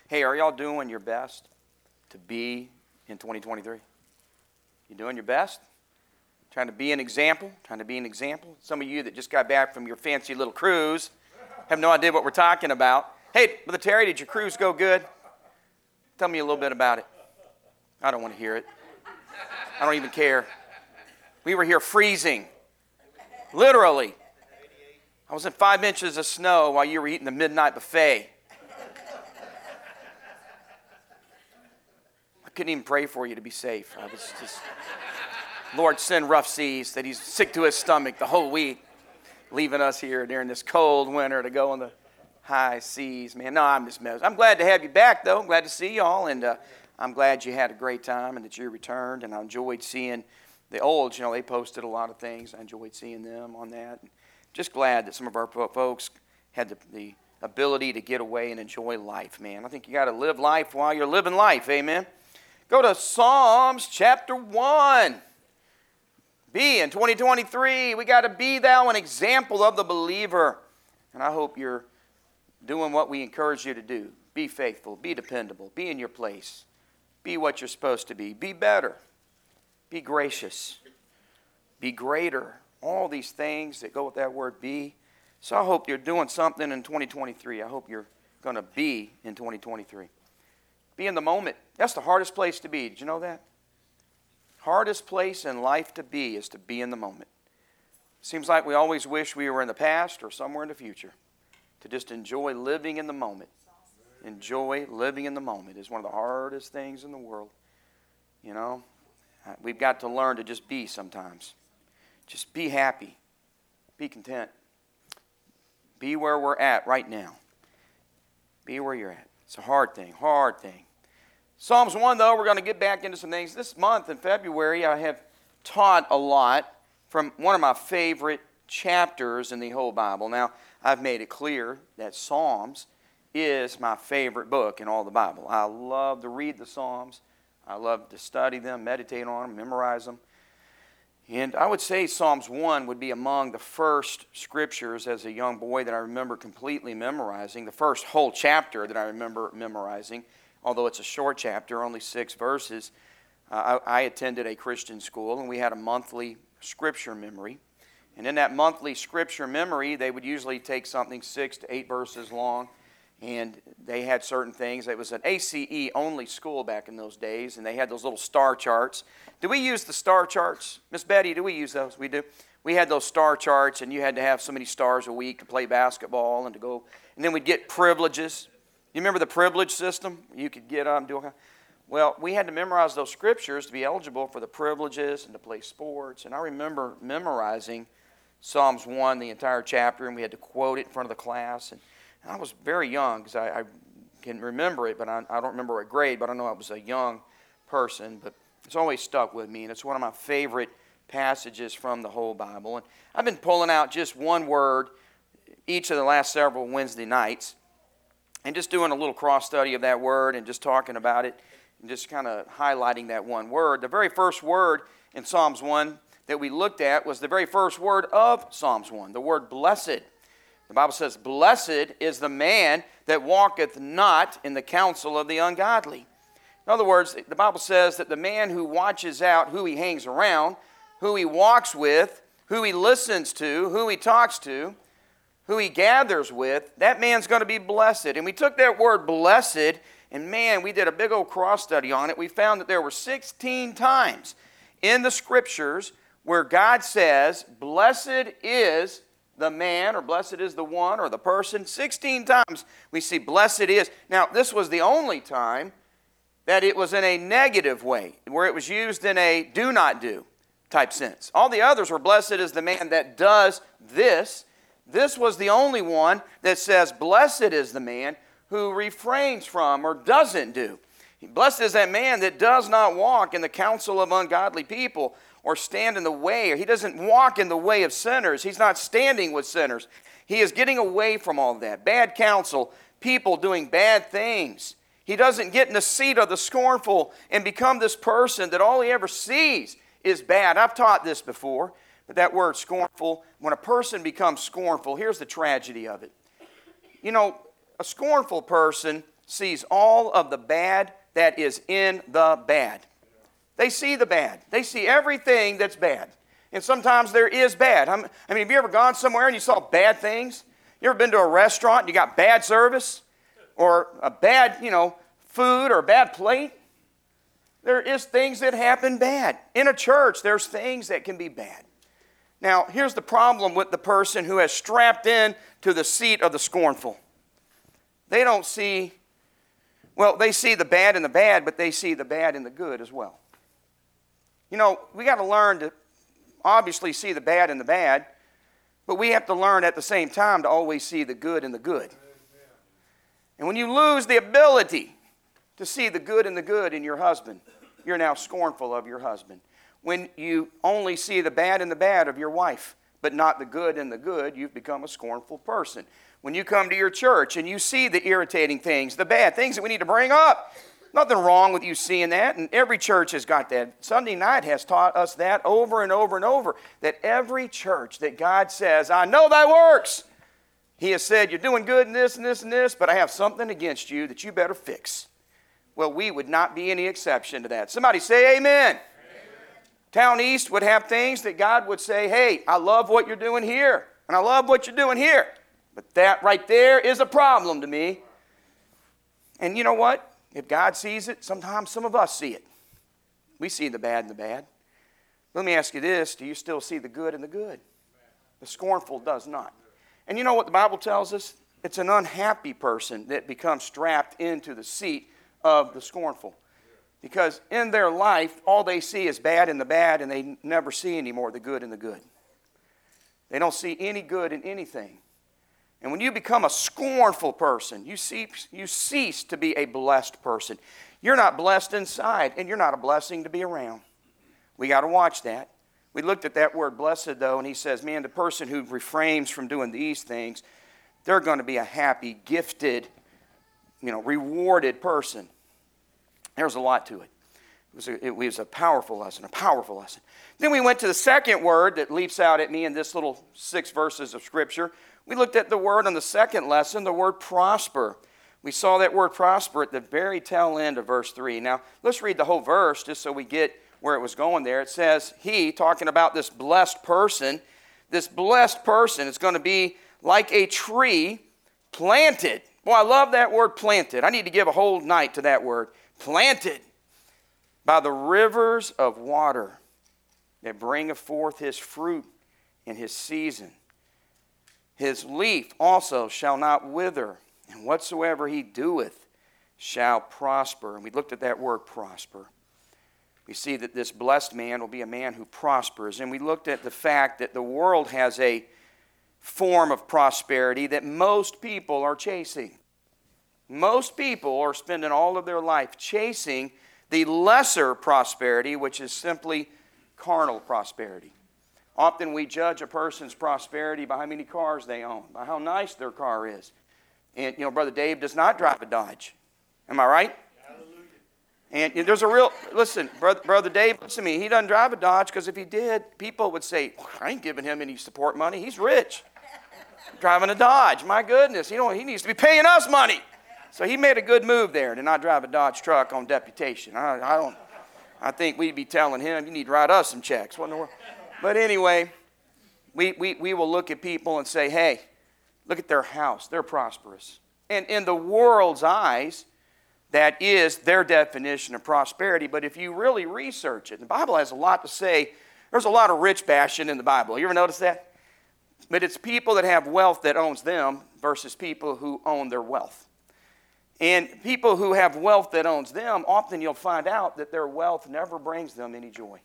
Hey, are y'all doing your best to be in 2023? You doing your best? Trying to be an example? Some of you that just got back from your fancy little cruise have no idea what we're talking about. Hey, Brother Terry, did your cruise go good? Tell me a little bit about it. I don't want to hear it. I don't even care. We were here freezing. Literally. I was in 5 inches of snow while you were eating the midnight buffet. I couldn't even pray for you to be safe. I was just, Lord, send rough seas, that he's sick to his stomach the whole week, leaving us here during this cold winter to go on the high seas. Man, no, I'm just messing. I'm glad to have you back, though. I'm glad to see y'all, and I'm glad you had a great time and that you returned, and I enjoyed seeing the olds. You know, they posted a lot of things. I enjoyed seeing them on that. Just glad that some of our folks had the ability to get away and enjoy life, man. I think you got to live life while you're living life, amen? Go to Psalms chapter 1. Be in 2023, we got to be thou an example of the believer. And I hope you're doing what we encourage you to do. Be faithful, be dependable, be in your place. Be what you're supposed to be. Be better. Be gracious. Be greater. All these things that go with that word be. So I hope you're doing something in 2023. I hope you're going to be in 2023. Be in the moment. That's the hardest place to be. Did you know that? Hardest place in life to be is to be in the moment. Seems like we always wish we were in the past or somewhere in the future. To just enjoy living in the moment. Enjoy living in the moment is one of the hardest things in the world. You know, we've got to learn to just be sometimes. Just be happy. Be content. Be where we're at right now. Be where you're at. It's a hard thing. Psalms 1, though, we're going to get back into some things. This month in February, I have taught a lot from one of my favorite chapters in the whole Bible. Now, I've made it clear that Psalms is my favorite book in all the Bible. I love to read the Psalms. I love to study them, meditate on them, memorize them. And I would say Psalms 1 would be among the first scriptures as a young boy that I remember completely memorizing, the first whole chapter that I remember memorizing. Although it's a short chapter, only 6 verses. I attended a Christian school, and we had a monthly scripture memory. And in that monthly scripture memory, they would usually take something 6 to 8 verses long, and they had certain things. It was an ACE-only school back in those days, and they had those little star charts. Do we use the star charts? Miss Betty, do we use those? We do. We had those star charts, and you had to have so many stars a week to play basketball and to go. And then we'd get privileges. You remember the privilege system? You could get well, we had to memorize those scriptures to be eligible for the privileges and to play sports. And I remember memorizing Psalms 1, the entire chapter, and we had to quote it in front of the class. And I was very young because I can remember it, but I don't remember what grade, but I know I was a young person. But it's always stuck with me, and it's one of my favorite passages from the whole Bible. And I've been pulling out just one word each of the last several Wednesday nights, and just doing a little cross study of that word and just talking about it and just kind of highlighting that one word. The very first word in Psalms 1 that we looked at was the very first word of Psalms 1, the word blessed. The Bible says, blessed is the man that walketh not in the counsel of the ungodly. In other words, the Bible says that the man who watches out who he hangs around, who he walks with, who he listens to, who he talks to, who he gathers with, that man's going to be blessed. And we took that word blessed, and man, we did a big old cross study on it. We found that there were 16 times in the scriptures where God says, blessed is the man, or blessed is the one, or the person. 16 times we see blessed is. Now, this was the only time that it was in a negative way, where it was used in a do not do type sense. All the others were blessed is the man that does this. This was the only one that says, blessed is the man who refrains from or doesn't do. Blessed is that man that does not walk in the counsel of ungodly people or stand in the way, or he doesn't walk in the way of sinners. He's not standing with sinners. He is getting away from all that. Bad counsel, people doing bad things. He doesn't get in the seat of the scornful and become this person that all he ever sees is bad. I've taught this before. But that word scornful, when a person becomes scornful, here's the tragedy of it. You know, a scornful person sees all of the bad that is in the bad. They see the bad. They see everything that's bad. And sometimes there is bad. I mean, have you ever gone somewhere and you saw bad things? You ever been to a restaurant and you got bad service? Or a bad, food or a bad plate? There is things that happen bad. In a church, there's things that can be bad. Now, here's the problem with the person who has strapped in to the seat of the scornful. They don't see, they see the bad in the bad, but they see the bad in the good as well. We got to learn to obviously see the bad in the bad, but we have to learn at the same time to always see the good in the good. And when you lose the ability to see the good in the good in your husband, you're now scornful of your husband. When you only see the bad in the bad of your wife, but not the good in the good, you've become a scornful person. When you come to your church and you see the irritating things, the bad things that we need to bring up, nothing wrong with you seeing that, and every church has got that. Sunday night has taught us that over and over and over, that every church that God says, I know thy works, He has said, you're doing good in this and this and this, but I have something against you that you better fix. Well, we would not be any exception to that. Somebody say amen. Amen. Town East would have things that God would say, hey, I love what you're doing here, and I love what you're doing here, but that right there is a problem to me. And you know what? If God sees it, sometimes some of us see it. We see the bad in the bad. Let me ask you this, do you still see the good in the good? The scornful does not. And you know what the Bible tells us? It's an unhappy person that becomes strapped into the seat of the scornful. Because in their life, all they see is bad in the bad, and they never see anymore the good in the good. They don't see any good in anything. And when you become a scornful person, you cease to be a blessed person. You're not blessed inside, and you're not a blessing to be around. We got to watch that. We looked at that word blessed, though, and he says, man, the person who refrains from doing these things, they're going to be a happy, gifted, rewarded person. There's a lot to it. It was a powerful lesson, Then we went to the second word that leaps out at me in this little 6 verses of Scripture. We looked at the word on the second lesson, the word prosper. We saw that word prosper at the very tail end of verse 3. Now, let's read the whole verse just so we get where it was going there. It says, he, talking about this blessed person is going to be like a tree planted. Boy, I love that word planted. I need to give a whole night to that word. Planted by the rivers of water that bringeth forth his fruit in his season. His leaf also shall not wither, and whatsoever he doeth shall prosper. And we looked at that word prosper. We see that this blessed man will be a man who prospers. And we looked at the fact that the world has a form of prosperity that most people are chasing. Most people are spending all of their life chasing the lesser prosperity, which is simply carnal prosperity. Often we judge a person's prosperity by how many cars they own, by how nice their car is. And, Brother Dave does not drive a Dodge. Am I right? Hallelujah. And there's a real, listen, Brother Dave, listen to me, he doesn't drive a Dodge because if he did, people would say, I ain't giving him any support money. He's rich. Driving a Dodge, my goodness. He needs to be paying us money. So he made a good move there to not drive a Dodge truck on deputation. I think we'd be telling him, you need to write us some checks. What in the world? But anyway, we will look at people and say, hey, look at their house. They're prosperous. And in the world's eyes, that is their definition of prosperity. But if you really research it, the Bible has a lot to say. There's a lot of rich bashing in the Bible. You ever notice that? But it's people that have wealth that owns them versus people who own their wealth. And people who have wealth that owns them, often you'll find out that their wealth never brings them any joy.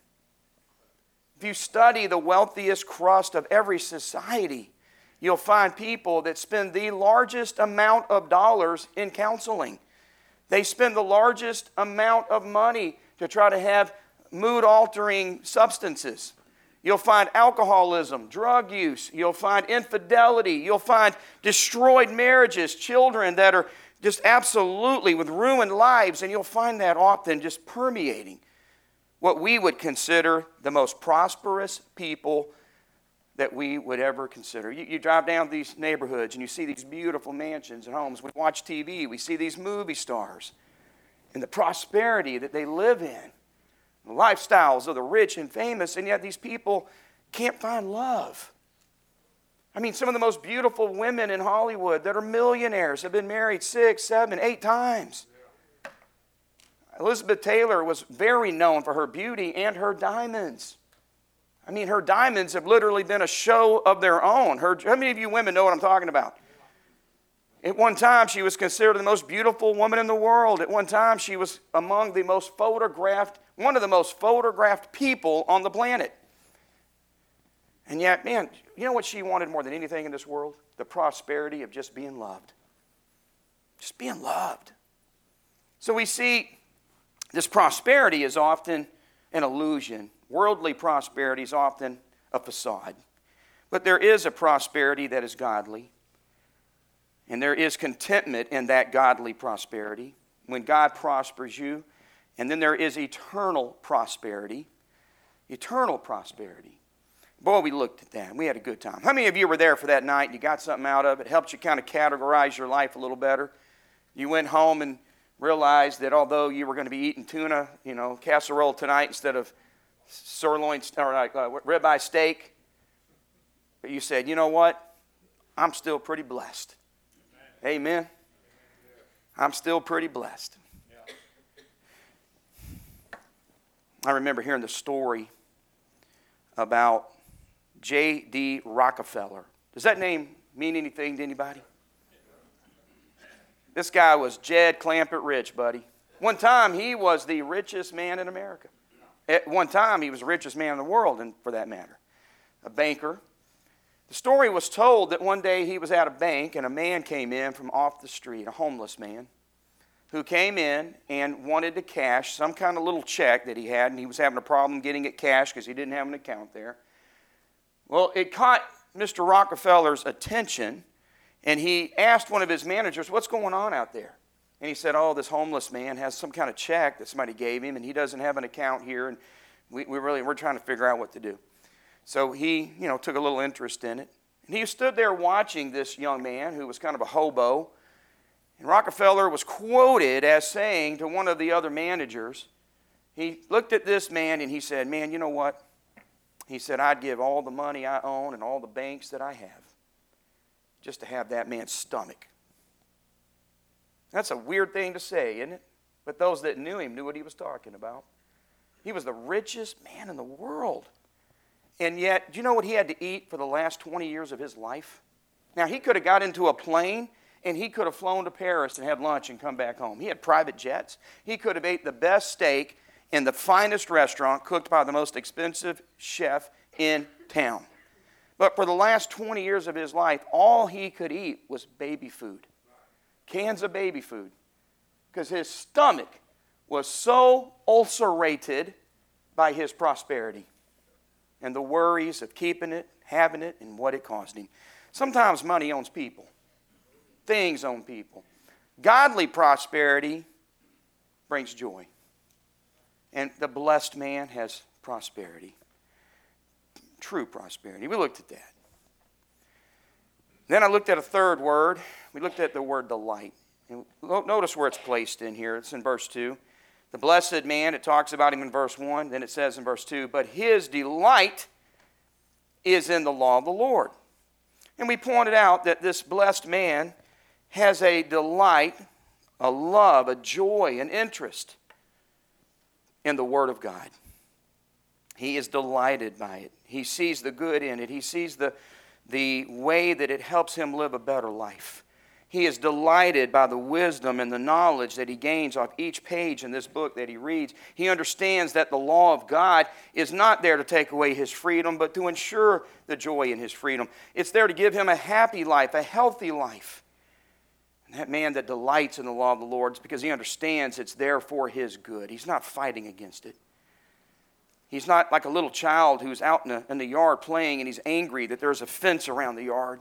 If you study the wealthiest crust of every society, you'll find people that spend the largest amount of dollars in counseling. They spend the largest amount of money to try to have mood-altering substances. You'll find alcoholism, drug use. You'll find infidelity. You'll find destroyed marriages, children that are just absolutely with ruined lives, and you'll find that often just permeating what we would consider the most prosperous people that we would ever consider. You drive down these neighborhoods and you see these beautiful mansions and homes. We watch TV, we see these movie stars and the prosperity that they live in, the lifestyles of the rich and famous, and yet these people can't find love. I mean, some of the most beautiful women in Hollywood that are millionaires have been married 6, 7, 8 times. Elizabeth Taylor was very known for her beauty and her diamonds. I mean, her diamonds have literally been a show of their own. How many of you women know what I'm talking about? At one time, she was considered the most beautiful woman in the world. At one time, she was among the most photographed, one of the most photographed people on the planet. And yet, man, you know what she wanted more than anything in this world? The prosperity of just being loved. Just being loved. So we see this prosperity is often an illusion. Worldly prosperity is often a facade. But there is a prosperity that is godly. And there is contentment in that godly prosperity when God prospers you. And then there is eternal prosperity. Eternal prosperity. Boy, we looked at that. We had a good time. How many of you were there for that night and you got something out of it? It helped you kind of categorize your life a little better. You went home and realized that although you were going to be eating tuna, casserole tonight instead of sirloin or ribeye steak, but you said, you know what? I'm still pretty blessed. Amen. I'm still pretty blessed. I remember hearing the story about J.D. Rockefeller. Does that name mean anything to anybody? This guy was Jed Clampett rich, buddy. One time, he was the richest man in America. At one time, he was the richest man in the world, and for that matter. A banker. The story was told that one day he was at a bank, and a man came in from off the street, a homeless man, who came in and wanted to cash some kind of little check that he had, and he was having a problem getting it cashed because he didn't have an account there. Well, it caught Mr. Rockefeller's attention, and he asked one of his managers, what's going on out there? And he said, oh, this homeless man has some kind of check that somebody gave him, and he doesn't have an account here, and we're trying to figure out what to do. So he, took a little interest in it. And he stood there watching this young man who was kind of a hobo. And Rockefeller was quoted as saying to one of the other managers, he looked at this man and he said, man, you know what? He said, I'd give all the money I own and all the banks that I have just to have that man's stomach. That's a weird thing to say, isn't it? But those that knew him knew what he was talking about. He was the richest man in the world. And yet, do you know what he had to eat for the last 20 years of his life? Now, he could have got into a plane and he could have flown to Paris and had lunch and come back home. He had private jets. He could have ate the best steak in the finest restaurant cooked by the most expensive chef in town. But for the last 20 years of his life, all he could eat was baby food. Cans of baby food. Because his stomach was so ulcerated by his prosperity and the worries of keeping it, having it, and what it cost him. Sometimes money owns people. Things own people. Godly prosperity brings joy. And the blessed man has prosperity. True prosperity. We looked at that. Then I looked at a third word. We looked at the word delight. And notice where it's placed in here. It's in verse 2. The blessed man, it talks about him in verse 1. Then it says in verse 2, but his delight is in the law of the Lord. And we pointed out that this blessed man has a delight, a love, a joy, an interest in the Word of God. He is delighted by it. He sees the good in it. He sees the way that it helps him live a better life. He is delighted by the wisdom and the knowledge that he gains off each page in this book that he reads. He understands that the law of God is not there to take away his freedom, but to ensure the joy in his freedom. It's there to give him a happy life, a healthy life. And that man that delights in the law of the Lord is because he understands it's there for his good. He's not fighting against it. He's not like a little child who's out in the yard playing and he's angry that there's a fence around the yard.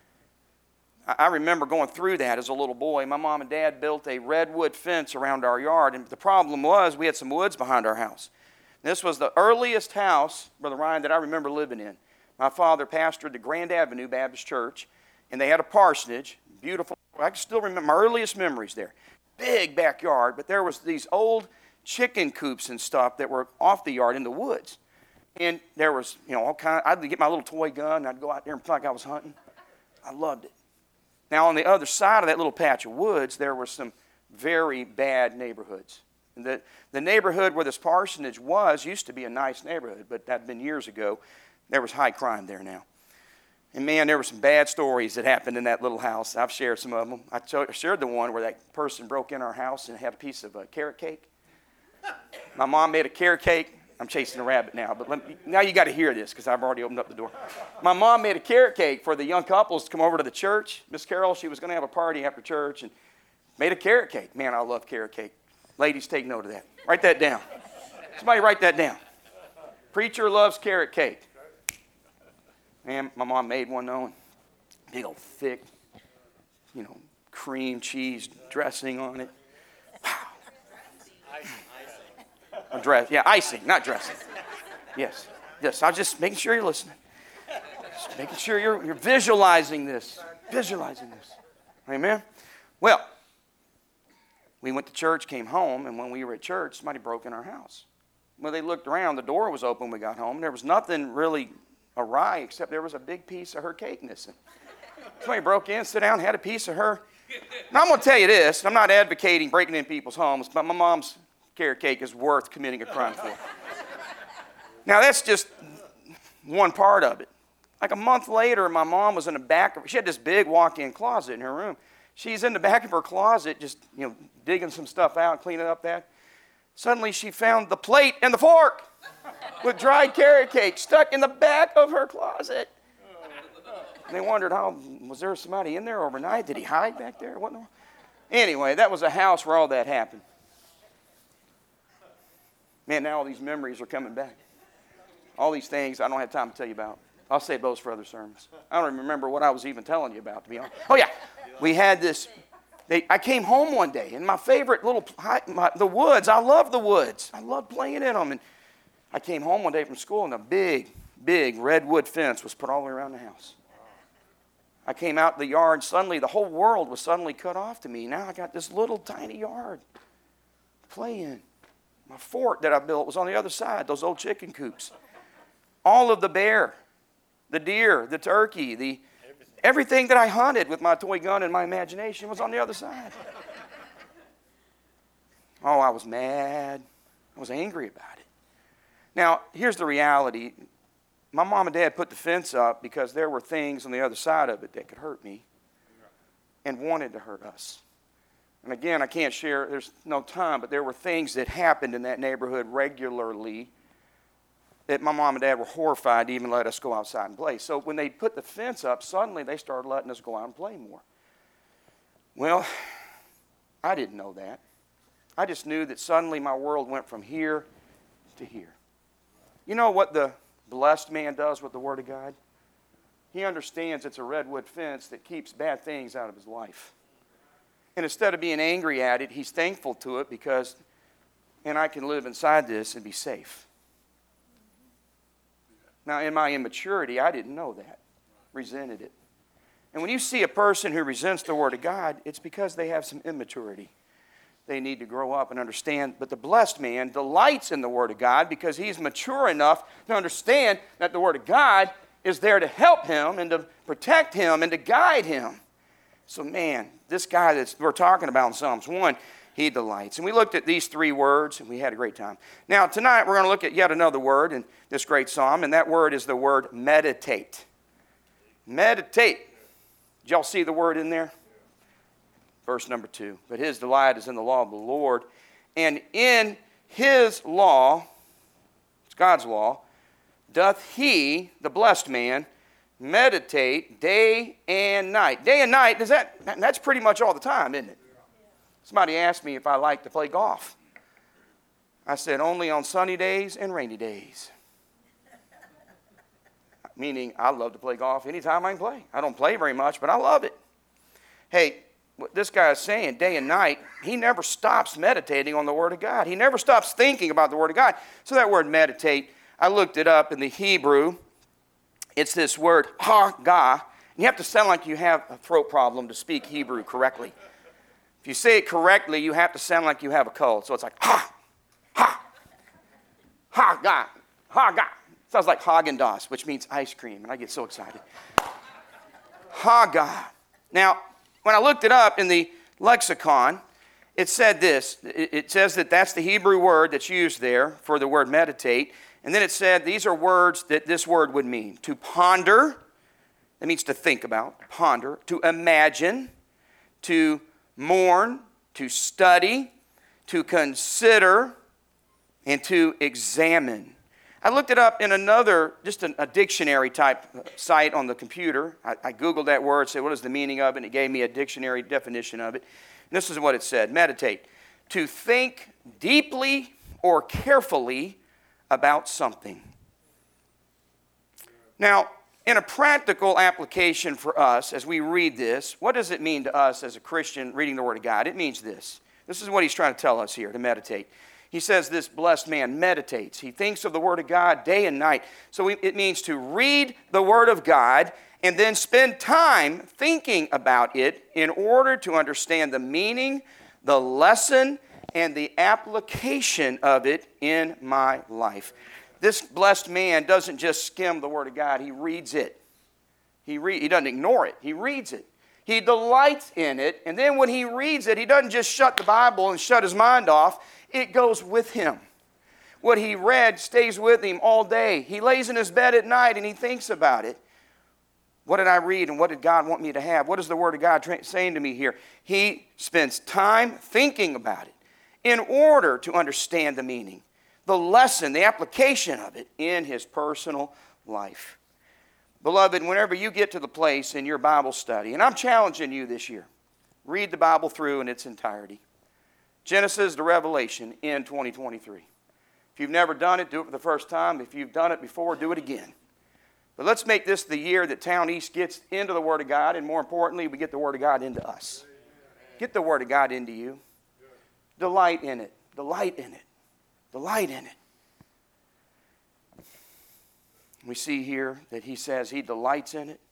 I remember going through that as a little boy. My mom and dad built a redwood fence around our yard, and the problem was we had some woods behind our house. This was the earliest house, Brother Ryan, that I remember living in. My father pastored the Grand Avenue Baptist Church, and they had a parsonage, beautiful. I can still remember my earliest memories there. Big backyard, but there was these old chicken coops and stuff that were off the yard in the woods. And there was, all kind. I'd get my little toy gun, and I'd go out there and feel like I was hunting. I loved it. Now, on the other side of that little patch of woods, there were some very bad neighborhoods. And the neighborhood where this parsonage was used to be a nice neighborhood, but that had been years ago. There was high crime there now. And man, there were some bad stories that happened in that little house. I've shared some of them. I shared the one where that person broke in our house and had a piece of carrot cake. My mom made a carrot cake. I'm chasing a rabbit now, but now you got to hear this because I've already opened up the door. My mom made a carrot cake for the young couples to come over to the church. Miss Carol, she was going to have a party after church and made a carrot cake. Man, I love carrot cake. Ladies, take note of that. Write that down. Somebody write that down. Preacher loves carrot cake. Man, my mom made one though. Big old thick, cream cheese dressing on it. Wow. Icing, not dressing. Yes. I was just making sure you're listening. Just making sure you're visualizing this. Amen? Well, we went to church, came home, and when we were at church, somebody broke in our house. When they looked around, the door was open when we got home. There was nothing really awry except there was a big piece of her cake missing. Somebody broke in, sat down, had a piece of her. Now, I'm going to tell you this. I'm not advocating breaking in people's homes, but my mom's carrot cake is worth committing a crime for. Now, that's just one part of it. Like a month later, my mom was in the back. She had this big walk-in closet in her room. She's in the back of her closet just, digging some stuff out, cleaning up that. Suddenly, she found the plate and the fork with dried carrot cake stuck in the back of her closet. And they wondered, was there somebody in there overnight? Did he hide back there? What? Anyway, that was a house where all that happened. Man, now all these memories are coming back. All these things I don't have time to tell you about. I'll save those for other sermons. I don't even remember what I was even telling you about, to be honest. Oh, yeah. We had this. I came home one day, and my favorite the woods. I love the woods. I love playing in them. And I came home one day from school, and a big, big redwood fence was put all the way around the house. I came out in the yard, suddenly the whole world was suddenly cut off to me. Now I got this little tiny yard to play in. My fort that I built was on the other side, those old chicken coops. All of the bear, the deer, the turkey, everything that I hunted with my toy gun and my imagination was on the other side. Oh, I was mad. I was angry about it. Now, here's the reality. My mom and dad put the fence up because there were things on the other side of it that could hurt me and wanted to hurt us. And again, I can't share, there's no time, but there were things that happened in that neighborhood regularly that my mom and dad were horrified to even let us go outside and play. So when they put the fence up, suddenly they started letting us go out and play more. Well, I didn't know that. I just knew that suddenly my world went from here to here. You know what the blessed man does with the Word of God? He understands it's a redwood fence that keeps bad things out of his life. And instead of being angry at it, he's thankful to it because, and I can live inside this and be safe. Now, in my immaturity, I didn't know that, resented it. And when you see a person who resents the Word of God, it's because they have some immaturity. They need to grow up and understand. But the blessed man delights in the Word of God because he's mature enough to understand that the Word of God is there to help him and to protect him and to guide him. So, man, this guy that we're talking about in Psalms 1, he delights. And we looked at these three words, and we had a great time. Now, tonight, we're going to look at yet another word in this great psalm, and that word is the word meditate. Meditate. Did y'all see the word in there? Verse number 2. But his delight is in the law of the Lord, and in his law, it's God's law, doth he, the blessed man, meditate day and night. Day and night, that's pretty much all the time, isn't it? Somebody asked me if I like to play golf. I said only on sunny days and rainy days. Meaning I love to play golf anytime I can play. I don't play very much, but I love it. Hey, what this guy is saying, day and night, he never stops meditating on the Word of God. He never stops thinking about the Word of God. So that word meditate, I looked it up in the Hebrew. It's this word, ha-ga. You have to sound like you have a throat problem to speak Hebrew correctly. If you say it correctly, you have to sound like you have a cold. So it's like, ha-ga, ha-ga. Sounds like Haagen-Dazs, which means ice cream, and I get so excited. Ha-ga. Now, when I looked it up in the lexicon, it said this. It says that that's the Hebrew word that's used there for the word meditate. And then it said these are words that this word would mean. To ponder, that means to think about, ponder. To imagine, to mourn, to study, to consider, and to examine. I looked it up in another, just a dictionary type site on the computer. I Googled that word, said what is the meaning of it, and it gave me a dictionary definition of it. And this is what it said, meditate. To think deeply or carefully about something. Now, in a practical application for us, as we read this, what does it mean to us as a Christian reading the Word of God? It means this. This is what he's trying to tell us here, to meditate. He says this blessed man meditates. He thinks of the Word of God day and night. So it means to read the Word of God and then spend time thinking about it in order to understand the meaning, the lesson, and the application of it in my life. This blessed man doesn't just skim the Word of God. He reads it. He doesn't ignore it. He reads it. He delights in it. And then when he reads it, he doesn't just shut the Bible and shut his mind off. It goes with him. What he read stays with him all day. He lays in his bed at night and he thinks about it. What did I read and what did God want me to have? What is the Word of God saying to me here? He spends time thinking about it in order to understand the meaning, the lesson, the application of it in his personal life. Beloved, whenever you get to the place in your Bible study, and I'm challenging you this year, read the Bible through in its entirety. Genesis to Revelation in 2023. If you've never done it, do it for the first time. If you've done it before, do it again. But let's make this the year that Town East gets into the Word of God, and more importantly, we get the Word of God into us. Get the Word of God into you. Delight in it. Delight in it. Delight in it. We see here that he says he delights in it.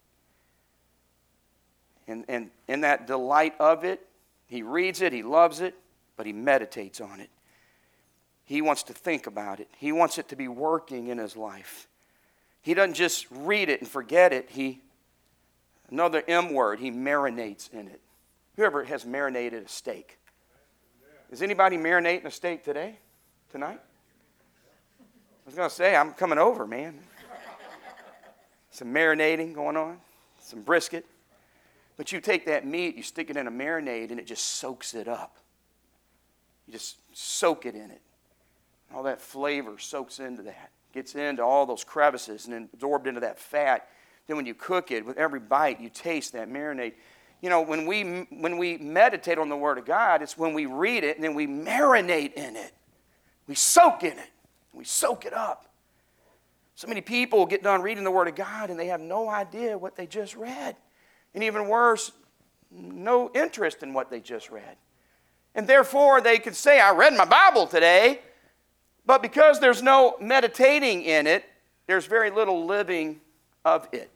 And in that delight of it, he reads it, he loves it, but he meditates on it. He wants to think about it. He wants it to be working in his life. He doesn't just read it and forget it. Another M word, he marinates in it. Whoever has marinated a steak. Is anybody marinating a steak today? Tonight? I was going to say, I'm coming over, man. Some marinating going on. Some brisket. But you take that meat, you stick it in a marinade, and it just soaks it up. You just soak it in it. All that flavor soaks into that. Gets into all those crevices and then absorbed into that fat. Then when you cook it, with every bite, you taste that marinade. You know, when we meditate on the Word of God, it's when we read it and then we marinate in it. We soak in it. We soak it up. So many people get done reading the Word of God and they have no idea what they just read. And even worse, no interest in what they just read. And therefore, they could say, I read my Bible today, but because there's no meditating in it, there's very little living of it.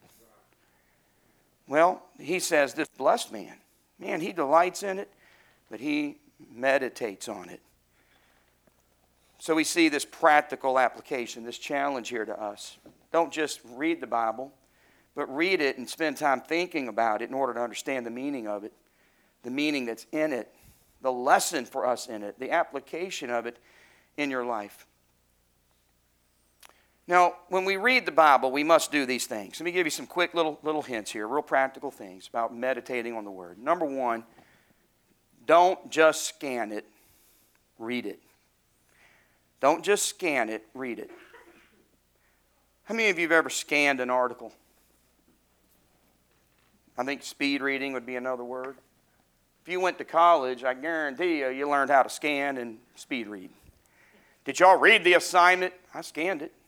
Well, he says this blessed man, he delights in it, but he meditates on it. So we see this practical application, this challenge here to us. Don't just read the Bible, but read it and spend time thinking about it in order to understand the meaning of it, the meaning that's in it, the lesson for us in it, the application of it in your life. Now, when we read the Bible, we must do these things. Let me give you some quick little hints here, real practical things about meditating on the Word. Number one, don't just scan it, read it. Don't just scan it, read it. How many of you have ever scanned an article? I think speed reading would be another word. If you went to college, I guarantee you learned how to scan and speed read. Did y'all read the assignment? I scanned it.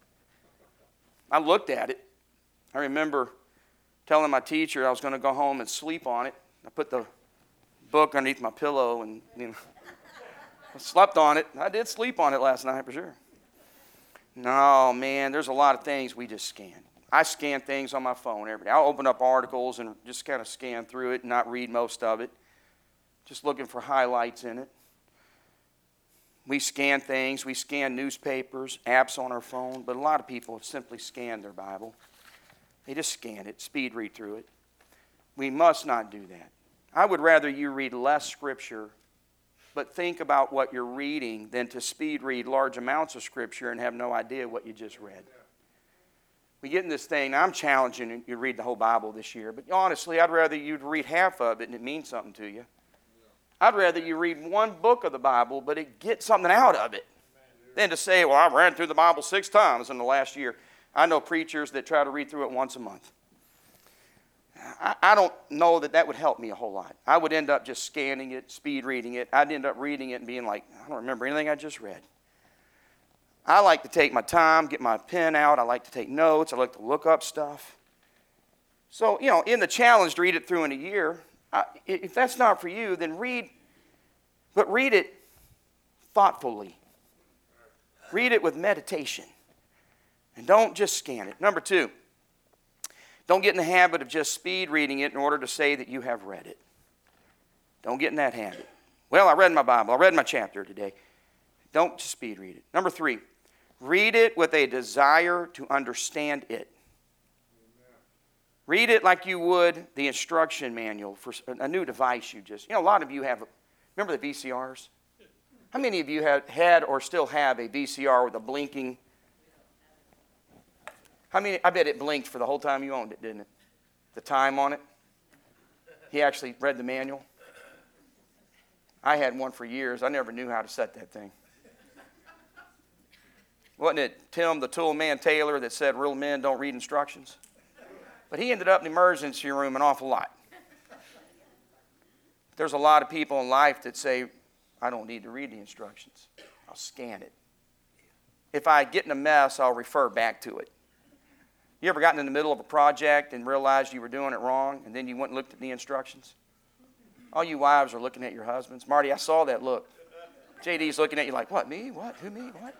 I looked at it. I remember telling my teacher I was going to go home and sleep on it. I put the book underneath my pillow and I slept on it. I did sleep on it last night for sure. No, man, there's a lot of things we just scan. I scan things on my phone every day. I'll open up articles and just kind of scan through it and not read most of it, just looking for highlights in it. We scan things. We scan newspapers, apps on our phone, but a lot of people have simply scanned their Bible. They just scan it, speed read through it. We must not do that. I would rather you read less Scripture, but think about what you're reading than to speed read large amounts of Scripture and have no idea what you just read. We get in this thing, now I'm challenging you to read the whole Bible this year, but honestly, I'd rather you read half of it and it means something to you. I'd rather you read one book of the Bible, but it gets something out of it, than to say, well, I've read through the Bible 6 times in the last year. I know preachers that try to read through it once a month. I don't know that would help me a whole lot. I would end up just scanning it, speed reading it. I'd end up reading it and being like, I don't remember anything I just read. I like to take my time, get my pen out. I like to take notes. I like to look up stuff. So, in the challenge to read it through in a year, if that's not for you, then read it thoughtfully. Read it with meditation. And don't just scan it. Number 2, don't get in the habit of just speed reading it in order to say that you have read it. Don't get in that habit. Well, I read my Bible. I read my chapter today. Don't just speed read it. Number 3, read it with a desire to understand it. Read it like you would the instruction manual for a new device you just... a lot of you have... Remember the VCRs? How many of you have had or still have a VCR with a blinking... How many? I bet it blinked for the whole time you owned it, didn't it? The time on it. He actually read the manual. I had one for years. I never knew how to set that thing. Wasn't it Tim the Tool Man Taylor that said real men don't read instructions? But he ended up in the emergency room an awful lot. There's a lot of people in life that say, I don't need to read the instructions. I'll scan it. If I get in a mess, I'll refer back to it. You ever gotten in the middle of a project and realized you were doing it wrong, and then you went and looked at the instructions? All you wives are looking at your husbands. Marty, I saw that look. JD's looking at you like, what, me? What? Who, me? What?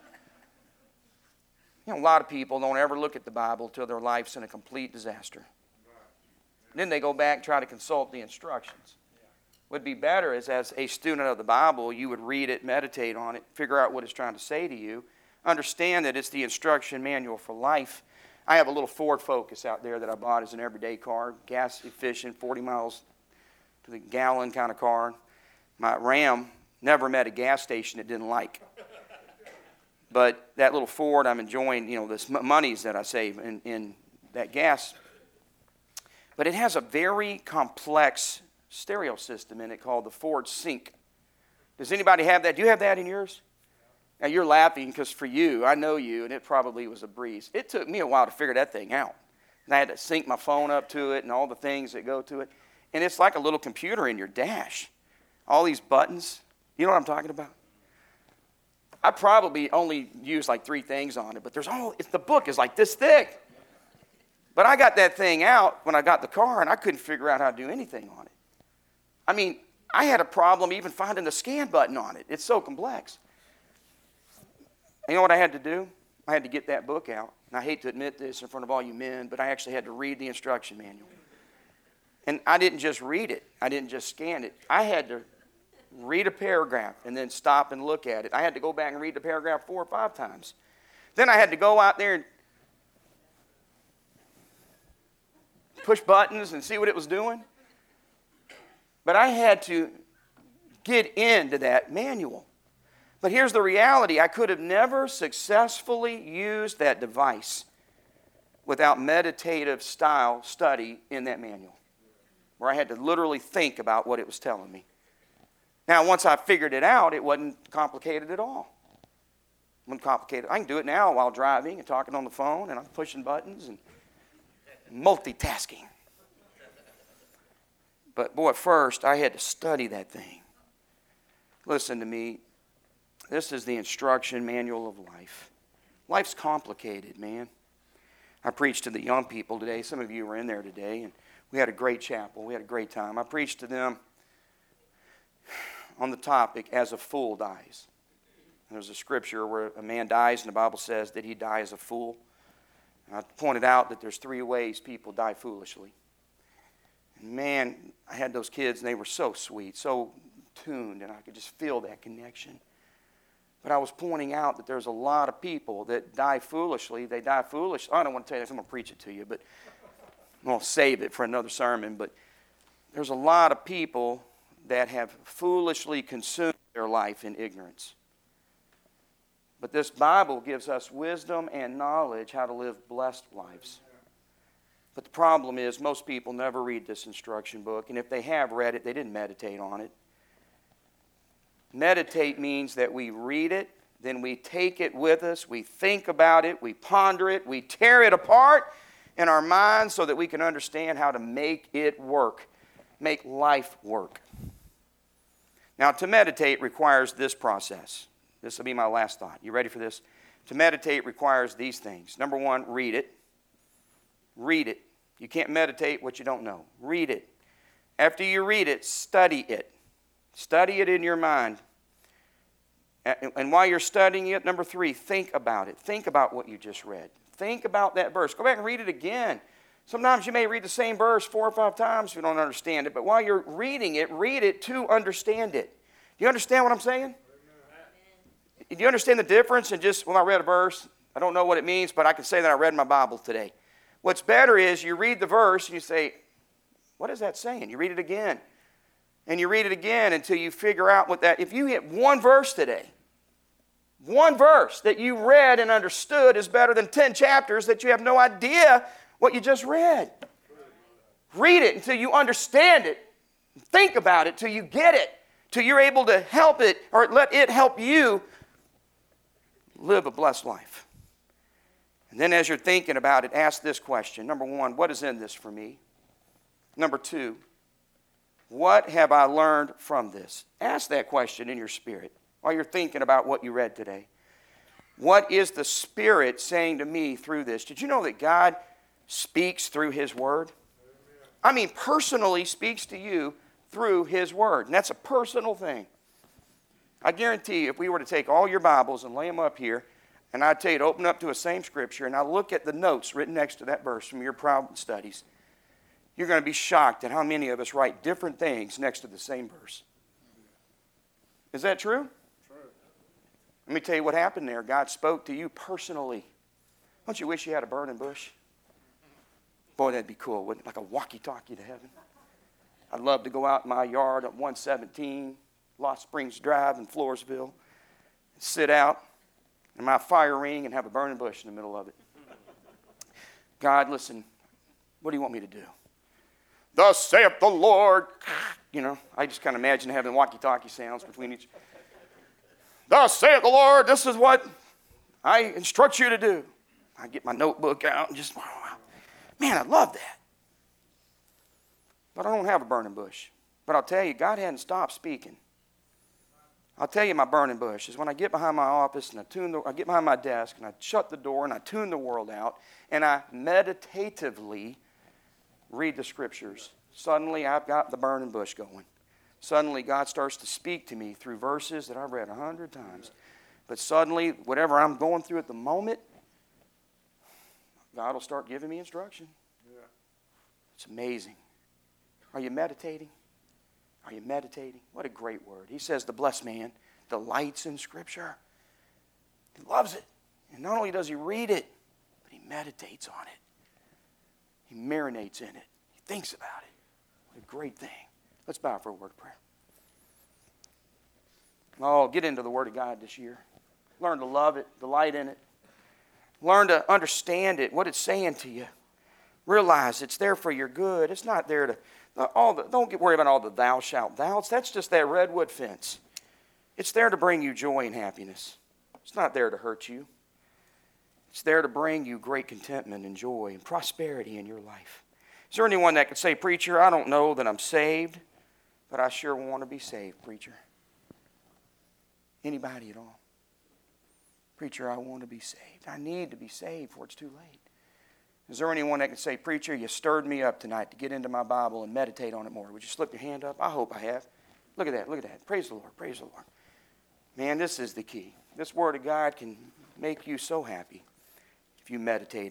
A lot of people don't ever look at the Bible till their life's in a complete disaster. Then they go back and try to consult the instructions. Would be better is, as a student of the Bible, you would read it, meditate on it, figure out what it's trying to say to you, understand that it's the instruction manual for life. I have a little Ford Focus out there that I bought as an everyday car, gas efficient, 40 miles to the gallon kind of car. My Ram never met a gas station it didn't like. But that little Ford, I'm enjoying, this monies that I save in that gas. But it has a very complex stereo system in it called the Ford Sync. Does anybody have that? Do you have that in yours? Now, you're laughing because for you, I know you, and it probably was a breeze. It took me a while to figure that thing out. And I had to sync my phone up to it and all the things that go to it. And it's like a little computer in your dash. All these buttons. You know what I'm talking about? I probably only used like 3 things on it, but the book is like this thick. But I got that thing out when I got the car, and I couldn't figure out how to do anything on it. I mean, I had a problem even finding the scan button on it. It's so complex. You know what I had to do? I had to get that book out. And I hate to admit this in front of all you men, but I actually had to read the instruction manual. And I didn't just read it. I didn't just scan it. I had to read a paragraph and then stop and look at it. I had to go back and read the paragraph 4 or 5 times. Then I had to go out there and push buttons and see what it was doing. But I had to get into that manual. But here's the reality. I could have never successfully used that device without meditative style study in that manual, where I had to literally think about what it was telling me. Now, once I figured it out, it wasn't complicated at all. It wasn't complicated. I can do it now while driving and talking on the phone, and I'm pushing buttons and multitasking. But boy, first, I had to study that thing. Listen to me. This is the instruction manual of life. Life's complicated, man. I preached to the young people today. Some of you were in there today, and we had a great chapel. We had a great time. I preached to them on the topic, as a fool dies. There's a scripture where a man dies, and the Bible says that he dies a fool. I pointed out that there's 3 ways people die foolishly. And man, I had those kids, and they were so sweet, so tuned, and I could just feel that connection. But I was pointing out that there's a lot of people that die foolishly. They die foolish. I don't want to tell you this. I'm going to preach it to you, but I'm going to save it for another sermon. But there's a lot of people that have foolishly consumed their life in ignorance. But this Bible gives us wisdom and knowledge how to live blessed lives. But the problem is most people never read this instruction book, and if they have read it, they didn't meditate on it. Meditate means that we read it, then we take it with us, we think about it, we ponder it, we tear it apart in our minds so that we can understand how to make it work, make life work. Now, to meditate requires this process. This will be my last thought. You ready for this? To meditate requires these things. Number 1, read it. Read it. You can't meditate what you don't know. Read it. After you read it, study it. Study it in your mind. And while you're studying it, number 3, think about it. Think about what you just read. Think about that verse. Go back and read it again. Sometimes you may read the same verse 4 or 5 times if you don't understand it. But while you're reading it, read it to understand it. Do you understand what I'm saying? Do you understand the difference in just, well, I read a verse, I don't know what it means, but I can say that I read my Bible today. What's better is you read the verse and you say, what is that saying? You read it again. And you read it again until you figure out what that, if you hit one verse today, one verse that you read and understood is better than 10 chapters that you have no idea what you just read. Read it until you understand it. Think about it till you get it, till you're able to help it or let it help you live a blessed life. And then as you're thinking about it, ask this question. Number 1, what is in this for me? Number 2, what have I learned from this? Ask that question in your spirit while you're thinking about what you read today. What is the Spirit saying to me through this? Did you know that God speaks through His Word? I mean, personally speaks to you through His Word. And that's a personal thing. I guarantee you, if we were to take all your Bibles and lay them up here, and I'd tell you to open up to a same Scripture, and I look at the notes written next to that verse from your Bible studies, you're going to be shocked at how many of us write different things next to the same verse. Is that true? True. Let me tell you what happened there. God spoke to you personally. Don't you wish you had a burning bush? Boy, that'd be cool, wouldn't it? Like a walkie-talkie to heaven. I'd love to go out in my yard at 117 Lost Springs Drive in Floresville and sit out in my fire ring and have a burning bush in the middle of it. God, listen, what do you want me to do? Thus saith the Lord. You know, I just kind of imagine having walkie-talkie sounds between each. Thus saith the Lord, this is what I instruct you to do. I get my notebook out and just, man, I love that. But I don't have a burning bush. But I'll tell you, God hadn't stopped speaking. I'll tell you my burning bush is when I get behind my office and I get behind my desk and I shut the door and I tune the world out and I meditatively read the Scriptures. Suddenly I've got the burning bush going. Suddenly God starts to speak to me through verses that I've read 100 times. But suddenly, whatever I'm going through at the moment, God will start giving me instruction. Yeah. It's amazing. Are you meditating? Are you meditating? What a great word. He says the blessed man delights in Scripture. He loves it. And not only does he read it, but he meditates on it. He marinates in it. He thinks about it. What a great thing. Let's bow for a word of prayer. Oh, get into the Word of God this year. Learn to love it, delight in it. Learn to understand it, what it's saying to you. Realize it's there for your good. It's not there to, don't get worried about all the thou shalt thous. That's just that redwood fence. It's there to bring you joy and happiness. It's not there to hurt you. It's there to bring you great contentment and joy and prosperity in your life. Is there anyone that could say, preacher, I don't know that I'm saved, but I sure want to be saved, preacher? Anybody at all? Preacher, I want to be saved. I need to be saved before it's too late. Is there anyone that can say, preacher, you stirred me up tonight to get into my Bible and meditate on it more? Would you slip your hand up? I hope I have. Look at that. Look at that. Praise the Lord. Praise the Lord. Man, this is the key. This Word of God can make you so happy if you meditate in it.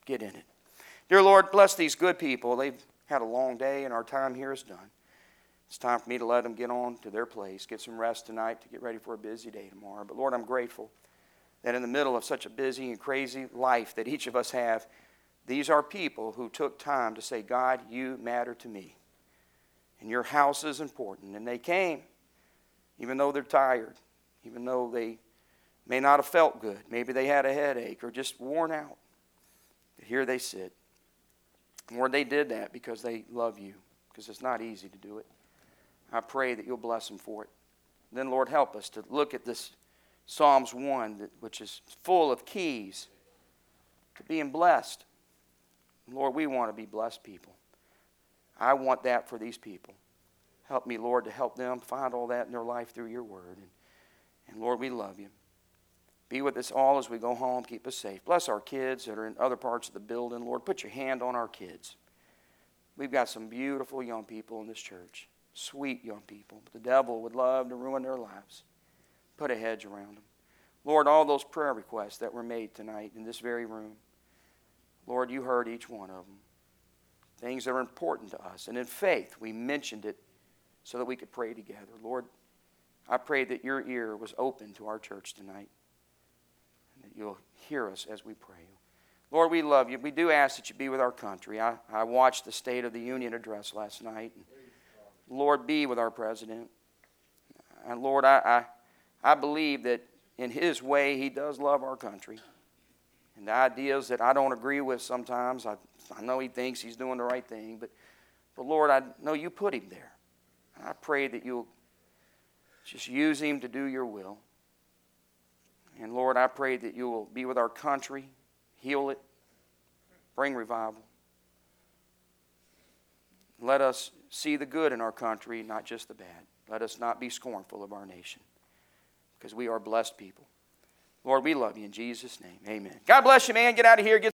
Get in it. Dear Lord, bless these good people. They've had a long day and our time here is done. It's time for me to let them get on to their place, get some rest tonight to get ready for a busy day tomorrow. But Lord, I'm grateful that in the middle of such a busy and crazy life that each of us have, these are people who took time to say, God, you matter to me. And your house is important. And they came, even though they're tired, even though they may not have felt good. Maybe they had a headache or just worn out. But here they sit. Lord, they did that because they love you, because it's not easy to do it. I pray that you'll bless them for it. Then, Lord, help us to look at this Psalms 1, which is full of keys to being blessed. Lord, we want to be blessed people. I want that for these people. Help me, Lord, to help them find all that in their life through your word. And Lord, we love you. Be with us all as we go home. Keep us safe. Bless our kids that are in other parts of the building. Lord, put your hand on our kids. We've got some beautiful young people in this church. Sweet young people. But the devil would love to ruin their lives. Put a hedge around them. Lord, all those prayer requests that were made tonight in this very room, Lord, you heard each one of them. Things that are important to us. And in faith, we mentioned it so that we could pray together. Lord, I pray that your ear was open to our church tonight. And that you'll hear us as we pray. Lord, we love you. We do ask that you be with our country. I watched the State of the Union address last night. And Lord, be with our president. And Lord, I believe that in his way, he does love our country. And the ideas that I don't agree with sometimes, I know he thinks he's doing the right thing. But Lord, I know you put him there. And I pray that you'll just use him to do your will. And Lord, I pray that you will be with our country, heal it, bring revival. Let us see the good in our country, not just the bad. Let us not be scornful of our nation, because we are blessed people. Lord, we love you in Jesus' name. Amen. God bless you, man. Get out of here. Get